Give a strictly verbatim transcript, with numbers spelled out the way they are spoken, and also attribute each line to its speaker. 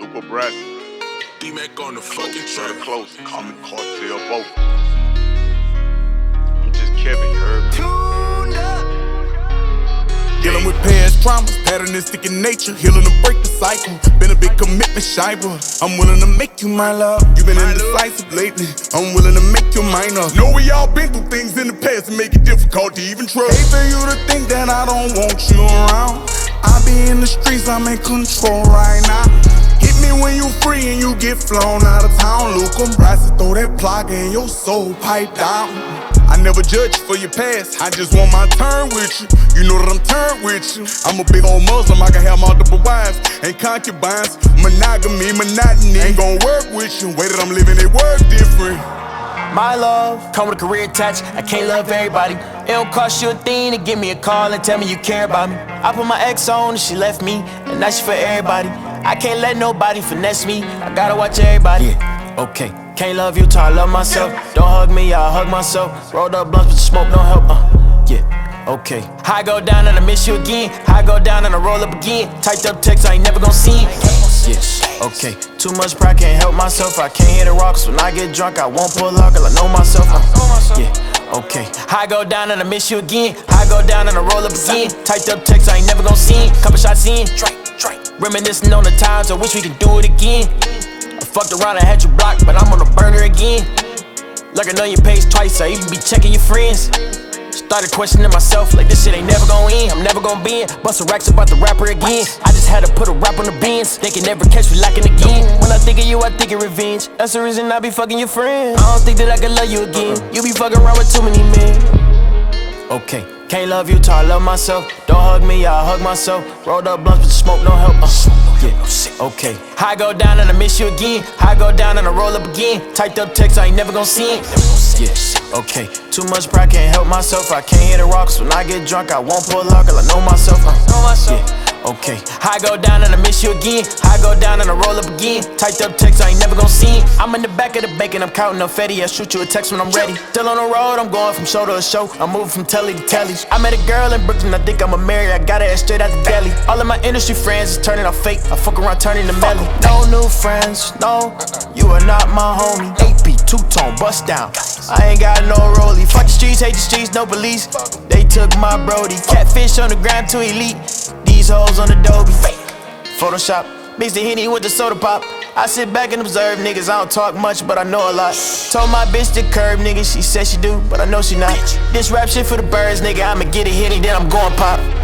Speaker 1: Luca Brasi.
Speaker 2: D-Mac on the fucking
Speaker 1: Better
Speaker 2: track.
Speaker 1: close, call me Cartel Boat. I'm just Kevin, you heard me?
Speaker 3: Dealing with past traumas, patternistic in nature, healing to break the cycle. Been a big commitment, shy, but I'm willing to make you my love. You been indecisive lately, I'm willing to make you mine up. Know we all been through things in the past that make it difficult to even trust. Hate for you to think that I don't want you around. I be in the streets, I'm in control right now. Hit me when you free and you get flown out of town. Luca Brasi, throw that plug in your soul pipe down. I never judge you for your past, I just want my turn with you. You know that I'm turned with you. I'm a big old Muslim, I can have multiple wives and concubines. Monogamy, monotony ain't gon' work with you. Way that I'm living, it work different.
Speaker 4: My love, come with a career attached, I can't love everybody. It don't cost you a thing to give me a call and tell me you care about me. I put my ex on and she left me, and now she for everybody. I can't let nobody finesse me, I gotta watch everybody. Yeah, okay, can't love you till I love myself. Don't hug me, I'll hug myself. Rolled up blunts, but the smoke don't help, uh, yeah, okay. I go down and I miss you again. I go down and I roll up again. Typed up text, I ain't never gon' see it. Yeah, okay. Too much pride, can't help myself. I can't hit the rocks. When I get drunk, I won't pull up, cause I know myself. Uh, yeah, okay. I go down and I miss you again. I go down and I roll up again. Typed up text, I ain't never gon' see it. Couple shots in. Reminiscing on the times, I wish we could do it again. I fucked around and had you blocked, but I'm on the burner again. Looking on your page twice, I even be checking your friends. Started questioning myself, like this shit ain't never gon' end. I'm never gon' be in. Bustin' racks about the rapper again. I just had to put a rap on the bins. They can never catch me lacking again. When I think of you, I think of revenge. That's the reason I be fucking your friends. I don't think that I can love you again. You be fucking around with too many men. Okay, can't love you till I love myself. Don't hug me, I'll hug myself. Rolled up blunts, but the smoke don't help. Uh, yeah, okay. I go down and I miss you again. I go down and I roll up again. Typed up text, I ain't never gon' see it. Yeah, okay. Too much pride, can't help myself. I can't hit the rocks. When I get drunk, I won't pull up, cause I know myself. Uh, yeah, okay. I go down and I miss you again. I go down and I roll up again. Typed up text, I ain't never gon' see it. I'm in the back of the bank and I'm counting up Fetty. I shoot you a text when I'm ready. Still on the road, I'm going from show to show. I'm moving from telly to telly. I met a girl in Brooklyn, I think I'ma marry her. I got her straight out the deli. All of my industry friends is turning off fake. I fuck around turning to melly. No new friends, no, you are not my homie. A P, two-tone, bust down. I ain't got no rollie. Fuck the streets, hate the streets, no police. They took my brody. Catfish on the ground too elite. These hoes on Adobe. Photoshop, mix the Henny with the soda pop. I sit back and observe niggas, I don't talk much, but I know a lot. Told my bitch to curb niggas, she said she do, but I know she not. This rap shit for the birds, nigga, I'ma get a Henny, then I'm going pop.